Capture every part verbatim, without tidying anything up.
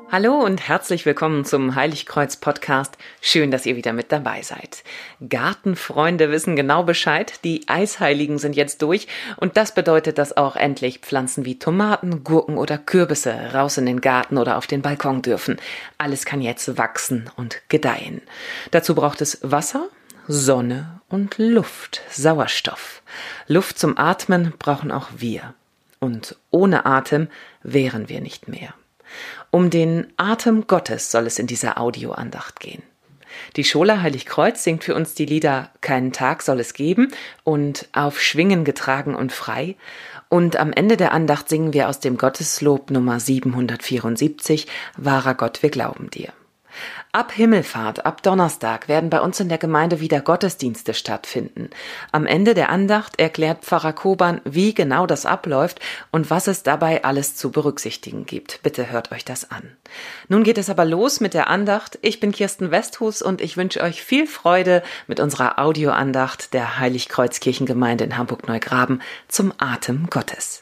Hallo und herzlich willkommen zum Heiligkreuz-Podcast. Schön, dass ihr wieder mit dabei seid. Gartenfreunde wissen genau Bescheid. Die Eisheiligen sind jetzt durch und das bedeutet, dass auch endlich Pflanzen wie Tomaten, Gurken oder Kürbisse raus in den Garten oder auf den Balkon dürfen. Alles kann jetzt wachsen und gedeihen. Dazu braucht es Wasser, Sonne und Luft, Sauerstoff. Luft zum Atmen brauchen auch wir. Und ohne Atem wären wir nicht mehr. Um den Atem Gottes soll es in dieser Audioandacht gehen. Die Schola Heiligkreuz singt für uns die Lieder Keinen Tag soll es geben und Auf Schwingen getragen und frei. Und am Ende der Andacht singen wir aus dem Gotteslob Nummer siebenhundertvierundsiebzig, Wahrer Gott, wir glauben dir. Ab Himmelfahrt, ab Donnerstag werden bei uns in der Gemeinde wieder Gottesdienste stattfinden. Am Ende der Andacht erklärt Pfarrer Koban, wie genau das abläuft und was es dabei alles zu berücksichtigen gibt. Bitte hört euch das an. Nun geht es aber los mit der Andacht. Ich bin Kirsten Westhus und ich wünsche euch viel Freude mit unserer Audioandacht der Heiligkreuzkirchengemeinde in Hamburg-Neugraben zum Atem Gottes.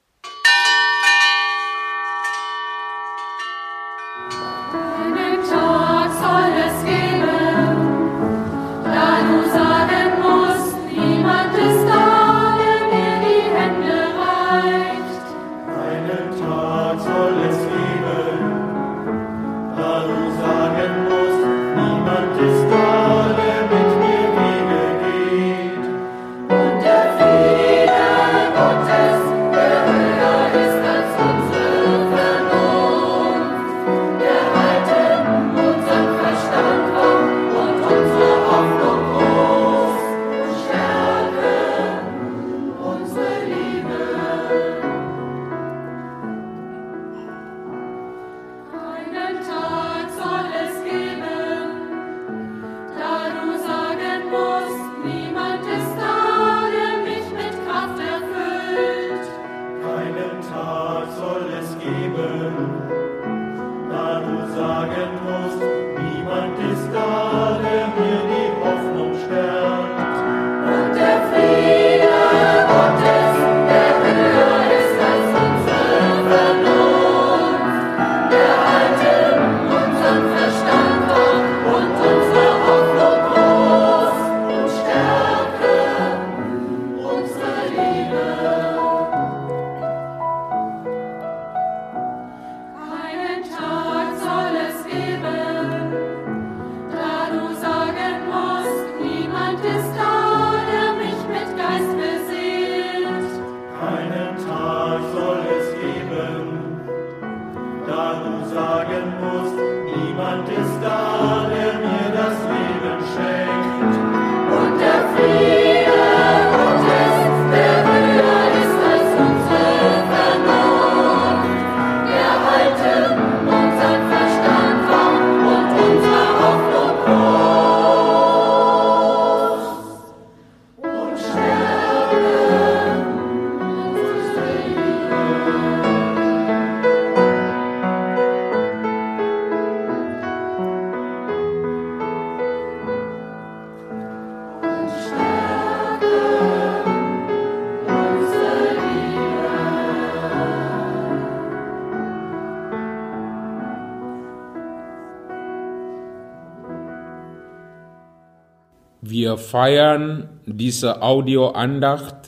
Wir feiern diese Audioandacht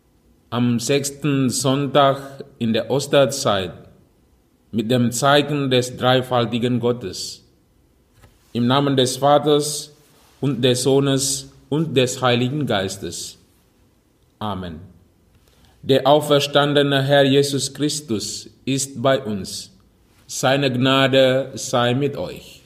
am sechsten Sonntag in der Osterzeit mit dem Zeichen des dreifaltigen Gottes. Im Namen des Vaters und des Sohnes und des Heiligen Geistes. Amen. Der auferstandene Herr Jesus Christus ist bei uns. Seine Gnade sei mit euch.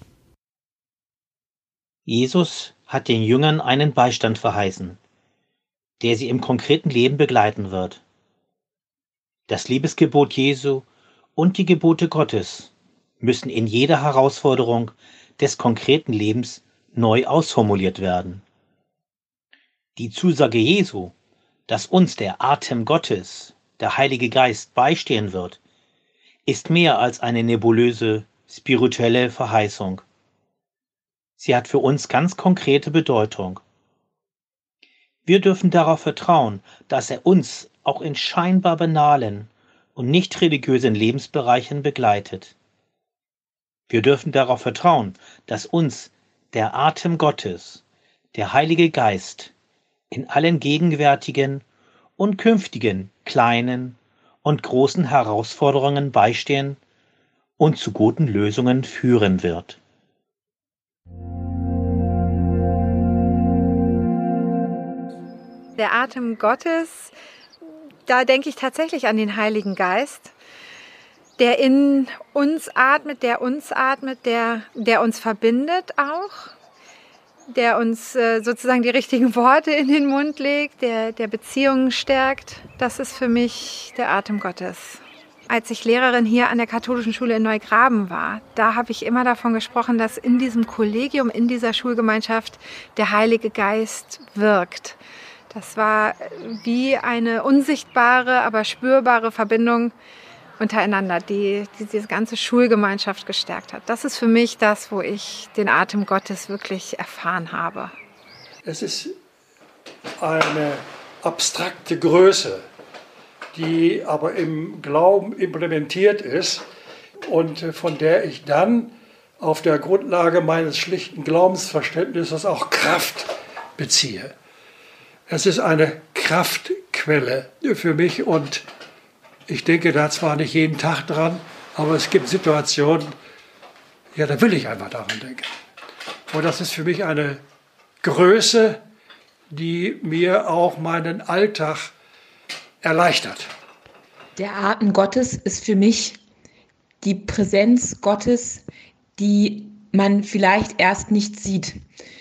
Jesus hat den Jüngern einen Beistand verheißen, der sie im konkreten Leben begleiten wird. Das Liebesgebot Jesu und die Gebote Gottes müssen in jeder Herausforderung des konkreten Lebens neu ausformuliert werden. Die Zusage Jesu, dass uns der Atem Gottes, der Heilige Geist, beistehen wird, ist mehr als eine nebulöse spirituelle Verheißung. Sie hat für uns ganz konkrete Bedeutung. Wir dürfen darauf vertrauen, dass er uns auch in scheinbar banalen und nicht religiösen Lebensbereichen begleitet. Wir dürfen darauf vertrauen, dass uns der Atem Gottes, der Heilige Geist, in allen gegenwärtigen und künftigen kleinen und großen Herausforderungen beistehen und zu guten Lösungen führen wird. Der Atem Gottes, da denke ich tatsächlich an den Heiligen Geist, der in uns atmet, der uns atmet, der, der uns verbindet auch, der uns äh, sozusagen die richtigen Worte in den Mund legt, der, der Beziehungen stärkt. Das ist für mich der Atem Gottes. Als ich Lehrerin hier an der katholischen Schule in Neugraben war, da habe ich immer davon gesprochen, dass in diesem Kollegium, in dieser Schulgemeinschaft der Heilige Geist wirkt. Das war wie eine unsichtbare, aber spürbare Verbindung untereinander, die, die diese ganze Schulgemeinschaft gestärkt hat. Das ist für mich das, wo ich den Atem Gottes wirklich erfahren habe. Es ist eine abstrakte Größe, die aber im Glauben implementiert ist und von der ich dann auf der Grundlage meines schlichten Glaubensverständnisses auch Kraft beziehe. Es ist eine Kraftquelle für mich und ich denke da zwar nicht jeden Tag dran, aber es gibt Situationen, ja, da will ich einfach daran denken. Und das ist für mich eine Größe, die mir auch meinen Alltag erleichtert. Der Atem Gottes ist für mich die Präsenz Gottes, die man vielleicht erst nicht sieht.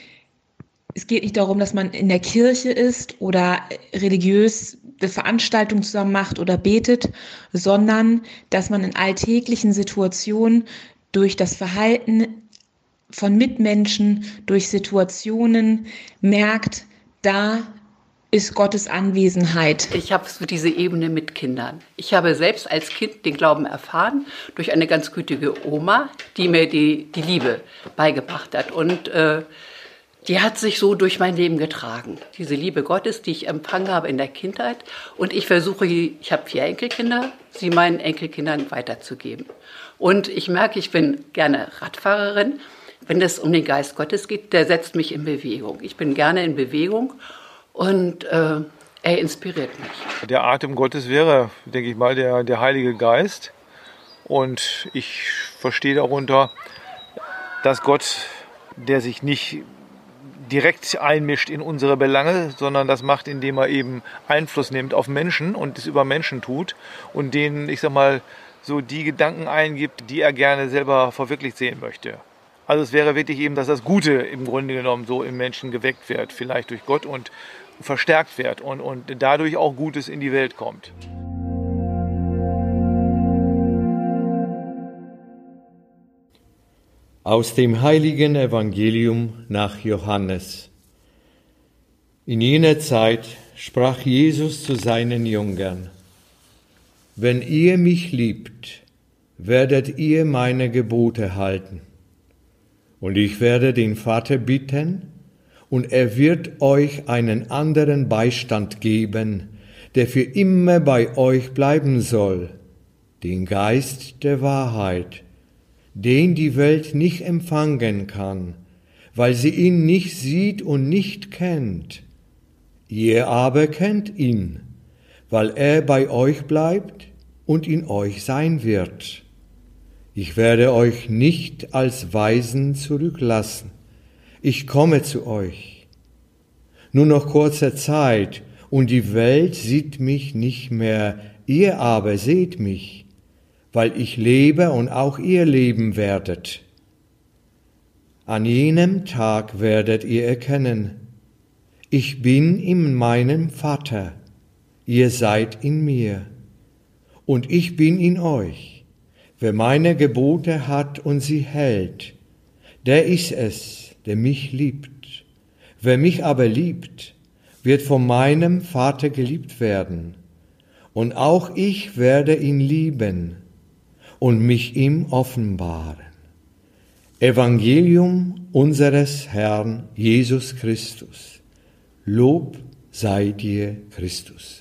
Es geht nicht darum, dass man in der Kirche ist oder religiös eine Veranstaltung zusammen macht oder betet, sondern dass man in alltäglichen Situationen durch das Verhalten von Mitmenschen, durch Situationen merkt, da ist Gottes Anwesenheit. Ich habe so diese Ebene mit Kindern. Ich habe selbst als Kind den Glauben erfahren durch eine ganz gütige Oma, die mir die, die Liebe beigebracht hat. Und äh, die hat sich so durch mein Leben getragen. Diese Liebe Gottes, die ich empfangen habe in der Kindheit. Und ich versuche, ich habe vier Enkelkinder, sie meinen Enkelkindern weiterzugeben. Und ich merke, ich bin gerne Radfahrerin. Wenn es um den Geist Gottes geht, der setzt mich in Bewegung. Ich bin gerne in Bewegung und äh, er inspiriert mich. Der Atem Gottes wäre, denke ich mal, der, der Heilige Geist. Und ich verstehe darunter, dass Gott, der sich nicht direkt einmischt in unsere Belange, sondern das macht, indem er eben Einfluss nimmt auf Menschen und es über Menschen tut und denen, ich sag mal, so die Gedanken eingibt, die er gerne selber verwirklicht sehen möchte. Also es wäre wirklich eben, dass das Gute im Grunde genommen so im Menschen geweckt wird, vielleicht durch Gott und verstärkt wird und, und dadurch auch Gutes in die Welt kommt. Aus dem heiligen Evangelium nach Johannes. In jener Zeit sprach Jesus zu seinen Jüngern: Wenn ihr mich liebt, werdet ihr meine Gebote halten. Und ich werde den Vater bitten, und er wird euch einen anderen Beistand geben, der für immer bei euch bleiben soll, den Geist der Wahrheit, den die Welt nicht empfangen kann, weil sie ihn nicht sieht und nicht kennt. Ihr aber kennt ihn, weil er bei euch bleibt und in euch sein wird. Ich werde euch nicht als Waisen zurücklassen. Ich komme zu euch. Nur noch kurze Zeit, und die Welt sieht mich nicht mehr, ihr aber seht mich, weil ich lebe und auch ihr leben werdet. An jenem Tag werdet ihr erkennen, ich bin in meinem Vater, ihr seid in mir, und ich bin in euch. Wer meine Gebote hat und sie hält, der ist es, der mich liebt. Wer mich aber liebt, wird von meinem Vater geliebt werden, und auch ich werde ihn lieben und mich ihm offenbaren. Evangelium unseres Herrn Jesus Christus. Lob sei dir, Christus.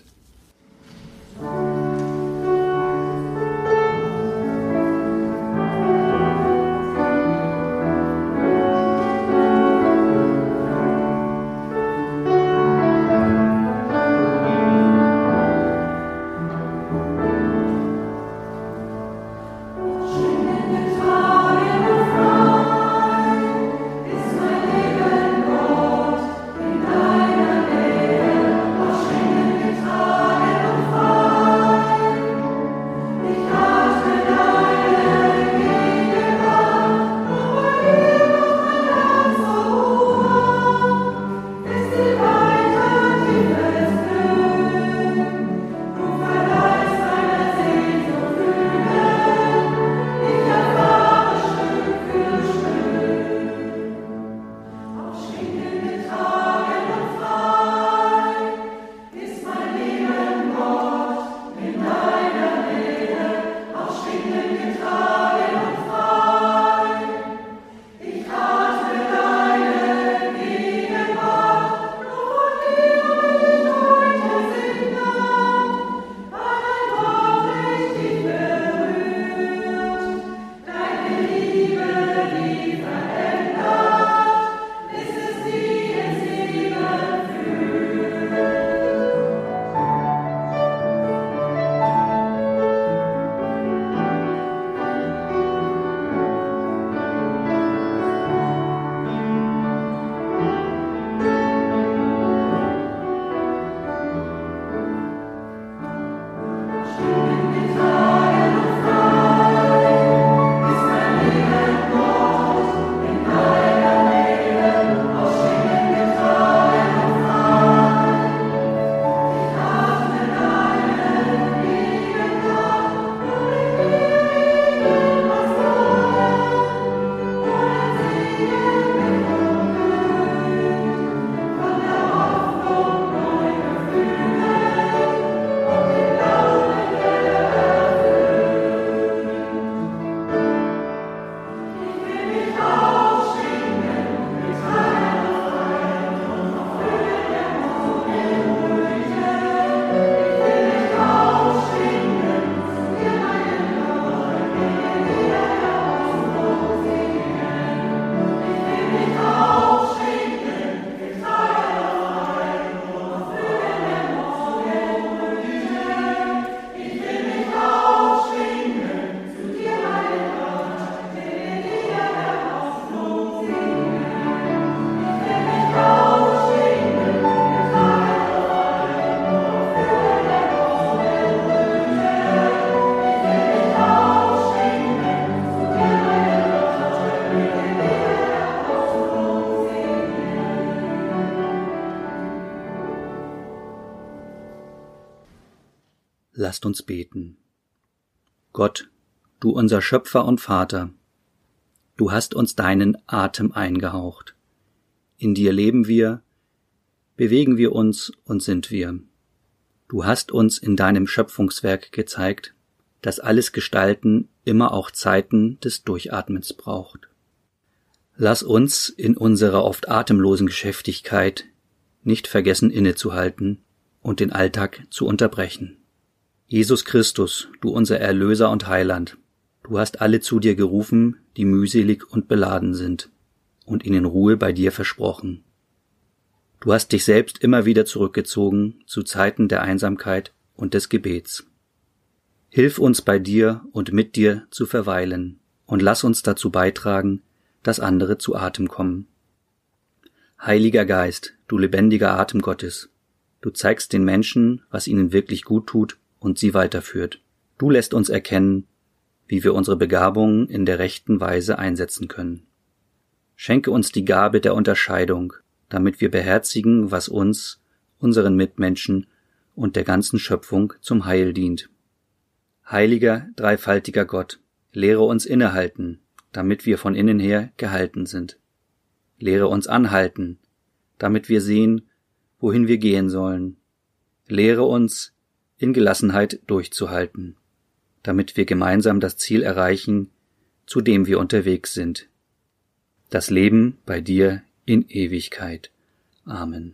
Lasst uns beten. Gott, du unser Schöpfer und Vater, du hast uns deinen Atem eingehaucht. In dir leben wir, bewegen wir uns und sind wir. Du hast uns in deinem Schöpfungswerk gezeigt, dass alles Gestalten immer auch Zeiten des Durchatmens braucht. Lass uns in unserer oft atemlosen Geschäftigkeit nicht vergessen, innezuhalten und den Alltag zu unterbrechen. Jesus Christus, du unser Erlöser und Heiland, du hast alle zu dir gerufen, die mühselig und beladen sind, und ihnen Ruhe bei dir versprochen. Du hast dich selbst immer wieder zurückgezogen zu Zeiten der Einsamkeit und des Gebets. Hilf uns bei dir und mit dir zu verweilen und lass uns dazu beitragen, dass andere zu Atem kommen. Heiliger Geist, du lebendiger Atem Gottes, du zeigst den Menschen, was ihnen wirklich gut tut und sie weiterführt. Du lässt uns erkennen, wie wir unsere Begabungen in der rechten Weise einsetzen können. Schenke uns die Gabe der Unterscheidung, damit wir beherzigen, was uns, unseren Mitmenschen und der ganzen Schöpfung zum Heil dient. Heiliger, dreifaltiger Gott, lehre uns innehalten, damit wir von innen her gehalten sind. Lehre uns anhalten, damit wir sehen, wohin wir gehen sollen. Lehre uns, in Gelassenheit durchzuhalten, damit wir gemeinsam das Ziel erreichen, zu dem wir unterwegs sind. Das Leben bei dir in Ewigkeit. Amen.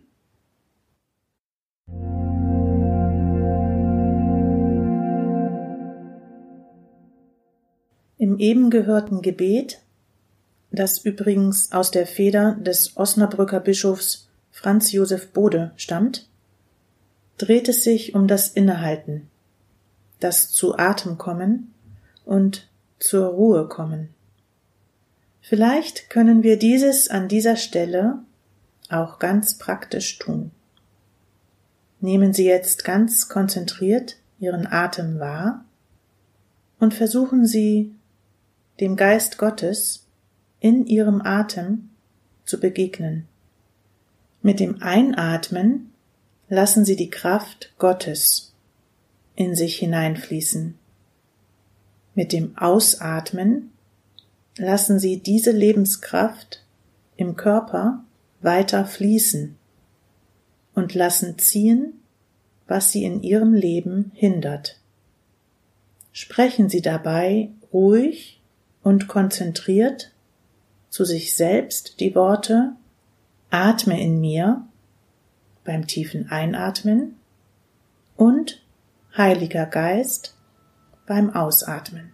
Im eben gehörten Gebet, das übrigens aus der Feder des Osnabrücker Bischofs Franz Josef Bode stammt, dreht es sich um das Innehalten, das zu Atem kommen und zur Ruhe kommen. Vielleicht können wir dieses an dieser Stelle auch ganz praktisch tun. Nehmen Sie jetzt ganz konzentriert Ihren Atem wahr und versuchen Sie, dem Geist Gottes in Ihrem Atem zu begegnen. Mit dem Einatmen lassen Sie die Kraft Gottes in sich hineinfließen. Mit dem Ausatmen lassen Sie diese Lebenskraft im Körper weiter fließen und lassen ziehen, was Sie in Ihrem Leben hindert. Sprechen Sie dabei ruhig und konzentriert zu sich selbst die Worte Atme in mir beim tiefen Einatmen und Heiliger Geist beim Ausatmen.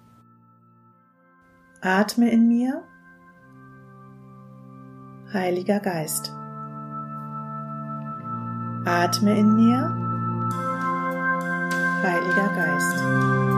Atme in mir, Heiliger Geist. Atme in mir, Heiliger Geist.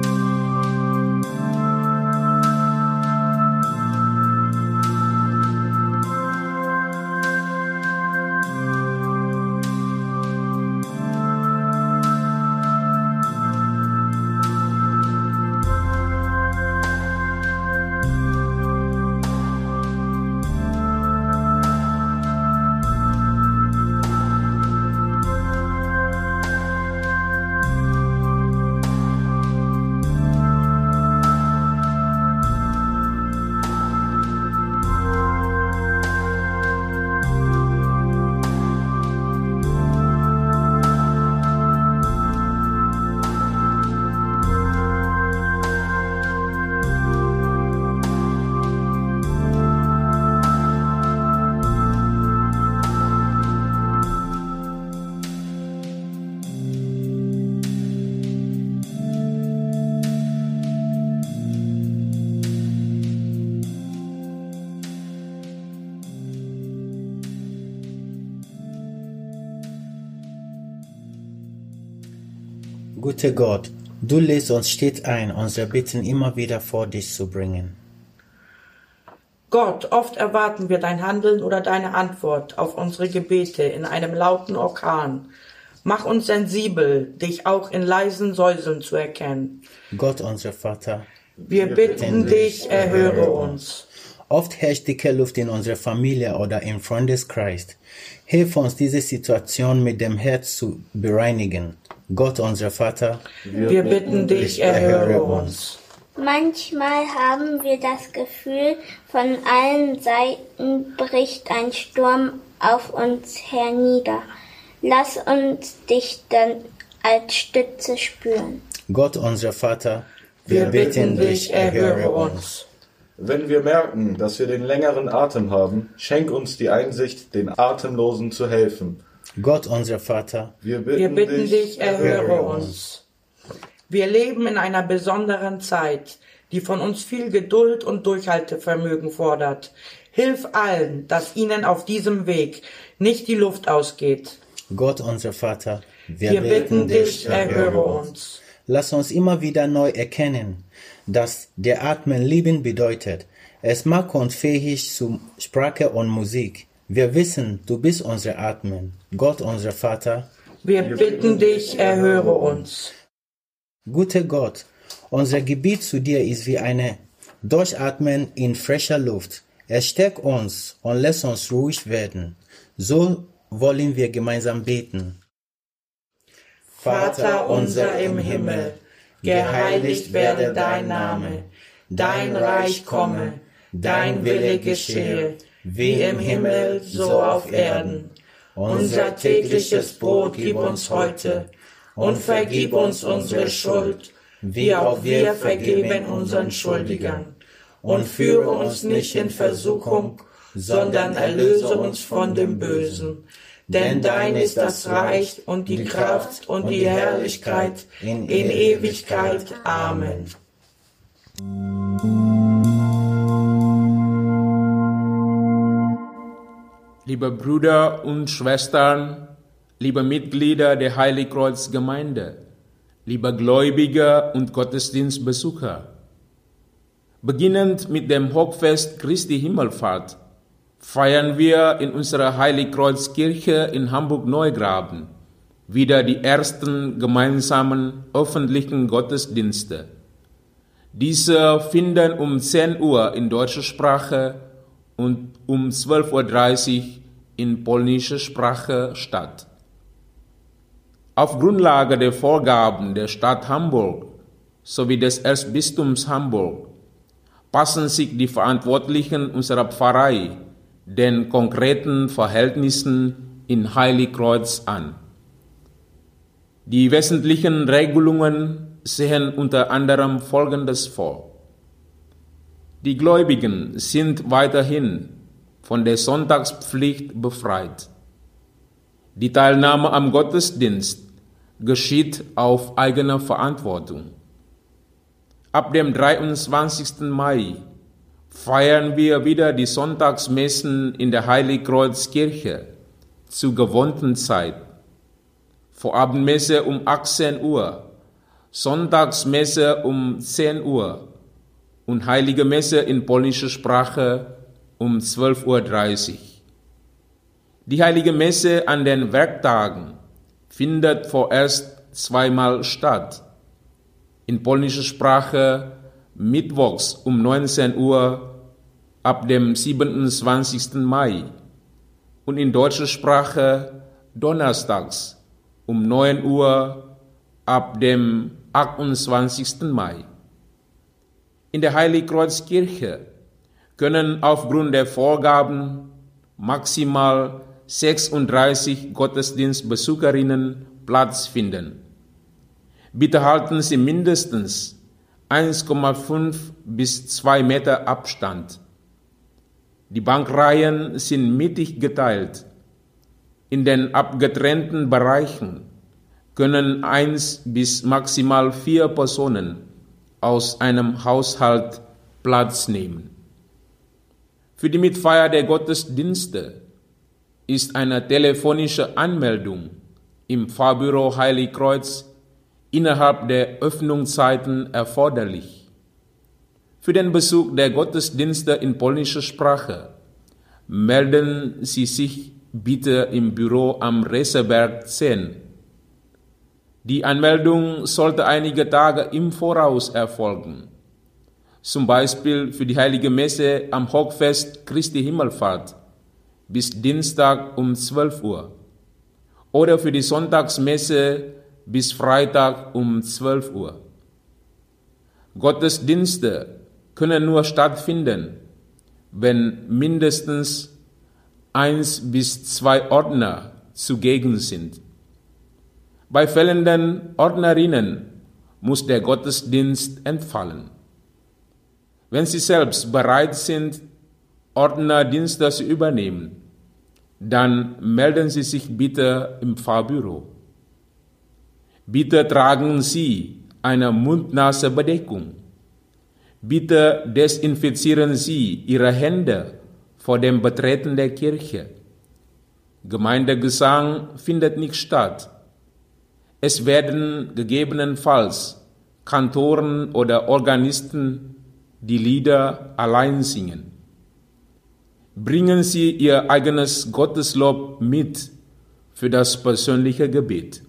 Guter Gott, du lädst uns stets ein, unsere Bitten immer wieder vor dich zu bringen. Gott, oft erwarten wir dein Handeln oder deine Antwort auf unsere Gebete in einem lauten Orkan. Mach uns sensibel, dich auch in leisen Säuseln zu erkennen. Gott, unser Vater, wir bitten dich, erhöre uns. Oft herrscht dicke Luft in unserer Familie oder im Freundeskreis. Hilf uns, diese Situation mit dem Herz zu bereinigen. Gott, unser Vater, wir bitten dich, erhöre uns. Manchmal haben wir das Gefühl, von allen Seiten bricht ein Sturm auf uns hernieder. Lass uns dich dann als Stütze spüren. Gott, unser Vater, wir bitten dich, erhöre uns. Wenn wir merken, dass wir den längeren Atem haben, schenk uns die Einsicht, den Atemlosen zu helfen. Gott, unser Vater, wir bitten, wir bitten dich, dich, erhöre uns. Wir leben in einer besonderen Zeit, die von uns viel Geduld und Durchhaltevermögen fordert. Hilf allen, dass ihnen auf diesem Weg nicht die Luft ausgeht. Gott, unser Vater, wir, wir bitten dich, erhöre uns. Lass uns immer wieder neu erkennen, dass der Atmen Leben bedeutet. Es macht uns fähig zu Sprache und Musik. Wir wissen, du bist unser Atmen. Gott, unser Vater, wir bitten dich, erhöre uns. Guter Gott, unser Gebet zu dir ist wie eine Durchatmen in frischer Luft. Es stärkt uns und lässt uns ruhig werden. So wollen wir gemeinsam beten. Vater unser im Himmel, geheiligt werde dein Name, dein Reich komme, dein Wille geschehe, wie im Himmel, so auf Erden. Unser tägliches Brot gib uns heute und vergib uns unsere Schuld, wie auch wir vergeben unseren Schuldigern. Und führe uns nicht in Versuchung, sondern erlöse uns von dem Bösen. Denn dein ist das Reich und die Kraft und die Herrlichkeit in Ewigkeit. Amen. Liebe Brüder und Schwestern, liebe Mitglieder der Heiligkreuzgemeinde, liebe Gläubige und Gottesdienstbesucher, beginnend mit dem Hochfest Christi Himmelfahrt feiern wir in unserer Heiligkreuzkirche in Hamburg-Neugraben wieder die ersten gemeinsamen öffentlichen Gottesdienste. Diese finden um zehn Uhr in deutscher Sprache und um zwölf Uhr dreißig in polnischer Sprache statt. Auf Grundlage der Vorgaben der Stadt Hamburg sowie des Erzbistums Hamburg passen sich die Verantwortlichen unserer Pfarrei den konkreten Verhältnissen in Heiligkreuz an. Die wesentlichen Regelungen sehen unter anderem Folgendes vor. Die Gläubigen sind weiterhin von der Sonntagspflicht befreit. Die Teilnahme am Gottesdienst geschieht auf eigene Verantwortung. Ab dem dreiundzwanzigsten Mai feiern wir wieder die Sonntagsmessen in der Heiligkreuzkirche zur gewohnten Zeit. Vorabendmesse um achtzehn Uhr, Sonntagsmesse um zehn Uhr und Heilige Messe in polnischer Sprache um zwölf Uhr dreißig. Die Heilige Messe an den Werktagen findet vorerst zweimal statt. In polnischer Sprache mittwochs um neunzehn Uhr ab dem siebenundzwanzigsten Mai und in deutscher Sprache donnerstags um neun Uhr ab dem achtundzwanzigsten Mai. In der Heiligkreuzkirche können aufgrund der Vorgaben maximal sechsunddreißig Gottesdienstbesucherinnen Platz finden. Bitte halten Sie mindestens eins Komma fünf bis zwei Meter Abstand. Die Bankreihen sind mittig geteilt. In den abgetrennten Bereichen können eins bis maximal vier Personen aus einem Haushalt Platz nehmen. Für die Mitfeier der Gottesdienste ist eine telefonische Anmeldung im Pfarrbüro Heiligkreuz innerhalb der Öffnungszeiten erforderlich. Für den Besuch der Gottesdienste in polnischer Sprache melden Sie sich bitte im Büro am Reseberg zehn. Die Anmeldung sollte einige Tage im Voraus erfolgen, zum Beispiel für die Heilige Messe am Hochfest Christi Himmelfahrt bis Dienstag um zwölf Uhr oder für die Sonntagsmesse bis Freitag um zwölf Uhr. Gottesdienste können nur stattfinden, wenn mindestens eins bis zwei Ordner zugegen sind. Bei fehlenden Ordnerinnen muss der Gottesdienst entfallen. Wenn Sie selbst bereit sind, Ordnerdienste zu übernehmen, dann melden Sie sich bitte im Pfarrbüro. Bitte tragen Sie eine Mund-Nase-Bedeckung. Bitte desinfizieren Sie Ihre Hände vor dem Betreten der Kirche. Gemeindegesang findet nicht statt. Es werden gegebenenfalls Kantoren oder Organisten die Lieder allein singen. Bringen Sie Ihr eigenes Gotteslob mit für das persönliche Gebet.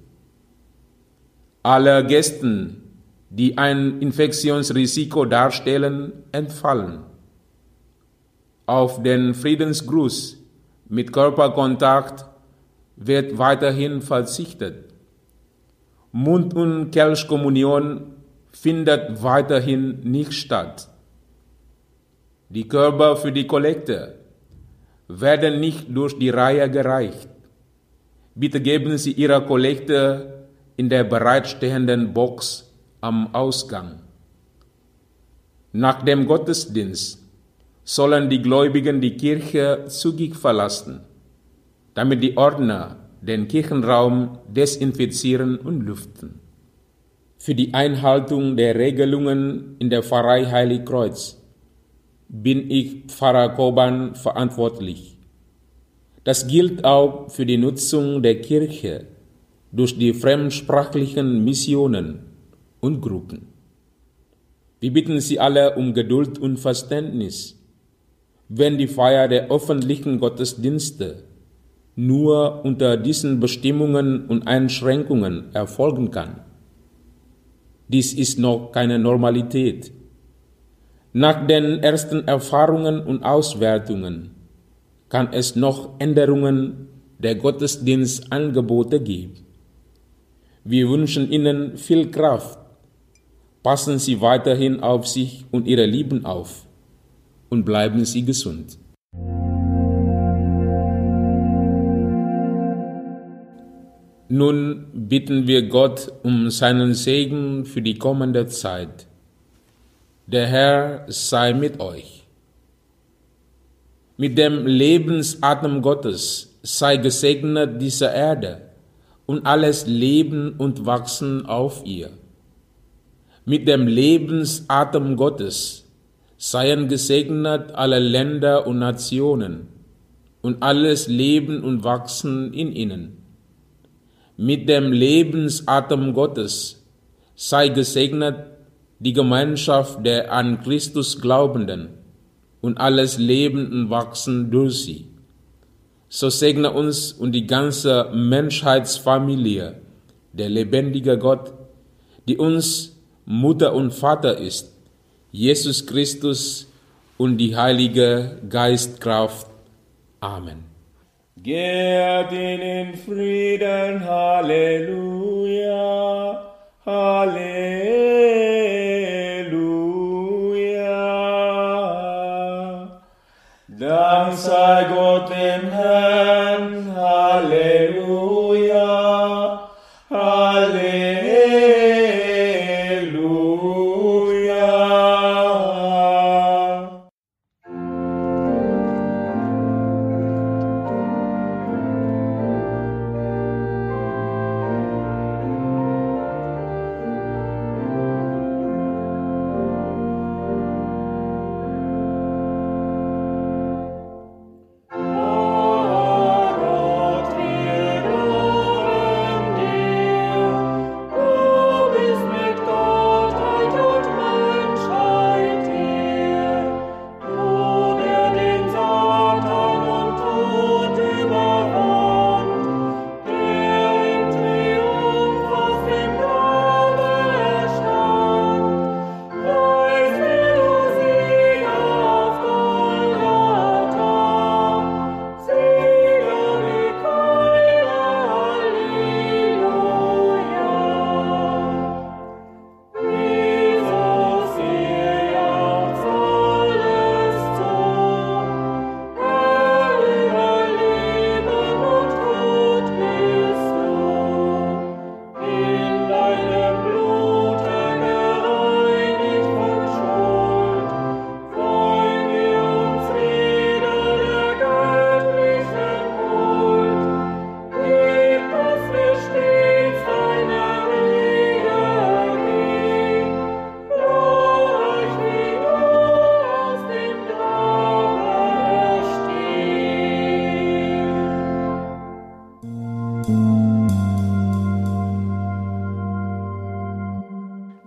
Alle Gäste, die ein Infektionsrisiko darstellen, entfallen. Auf den Friedensgruß mit Körperkontakt wird weiterhin verzichtet. Mund- und Kelchkommunion findet weiterhin nicht statt. Die Körbe für die Kollekte werden nicht durch die Reihe gereicht. Bitte geben Sie Ihre Kollekte in der bereitstehenden Box am Ausgang. Nach dem Gottesdienst sollen die Gläubigen die Kirche zügig verlassen, damit die Ordner den Kirchenraum desinfizieren und lüften. Für die Einhaltung der Regelungen in der Pfarrei Heiligkreuz bin ich Pfarrer Koban verantwortlich. Das gilt auch für die Nutzung der Kirche durch die fremdsprachlichen Missionen und Gruppen. Wir bitten Sie alle um Geduld und Verständnis, wenn die Feier der öffentlichen Gottesdienste nur unter diesen Bestimmungen und Einschränkungen erfolgen kann. Dies ist noch keine Normalität. Nach den ersten Erfahrungen und Auswertungen kann es noch Änderungen der Gottesdienstangebote geben. Wir wünschen Ihnen viel Kraft. Passen Sie weiterhin auf sich und Ihre Lieben auf und bleiben Sie gesund. Nun bitten wir Gott um seinen Segen für die kommende Zeit. Der Herr sei mit euch. Mit dem Lebensatem Gottes sei gesegnet diese Erde und alles Leben und Wachsen auf ihr. Mit dem Lebensatem Gottes seien gesegnet alle Länder und Nationen und alles Leben und Wachsen in ihnen. Mit dem Lebensatem Gottes sei gesegnet die Gemeinschaft der an Christus Glaubenden und alles Leben und Wachsen durch sie. So segne uns und die ganze Menschheitsfamilie, der lebendige Gott, die uns Mutter und Vater ist, Jesus Christus und die Heilige Geistkraft. Amen. Geht in Frieden, Halleluja, Halleluja. Dank sei Gott dem Herrn, Halleluja, Halleluja. Oh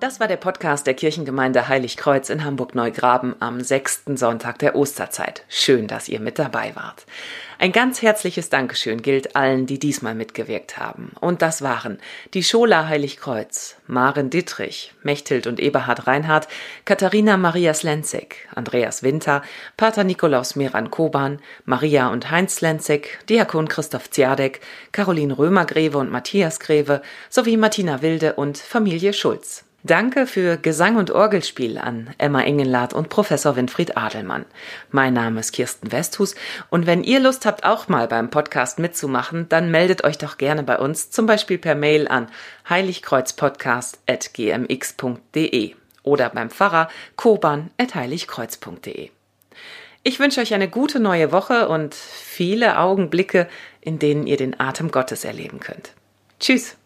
Das war der Podcast der Kirchengemeinde Heiligkreuz in Hamburg-Neugraben am sechsten Sonntag der Osterzeit. Schön, dass ihr mit dabei wart. Ein ganz herzliches Dankeschön gilt allen, die diesmal mitgewirkt haben. Und das waren die Schola Heiligkreuz, Maren Dittrich, Mechthild und Eberhard Reinhardt, Katharina Maria Slenzek, Andreas Winter, Pater Nikolaus Meran Koban, Maria und Heinz Slenzek, Diakon Christoph Ziadek, Caroline Römer-Greve und Matthias Greve sowie Martina Wilde und Familie Schulz. Danke für Gesang und Orgelspiel an Emma Engenlath und Professor Winfried Adelmann. Mein Name ist Kirsten Westhus und wenn ihr Lust habt, auch mal beim Podcast mitzumachen, dann meldet euch doch gerne bei uns, zum Beispiel per Mail an heiligkreuzpodcast at g m x punkt d e oder beim Pfarrer koban at heiligkreuz punkt d e. Ich wünsche euch eine gute neue Woche und viele Augenblicke, in denen ihr den Atem Gottes erleben könnt. Tschüss!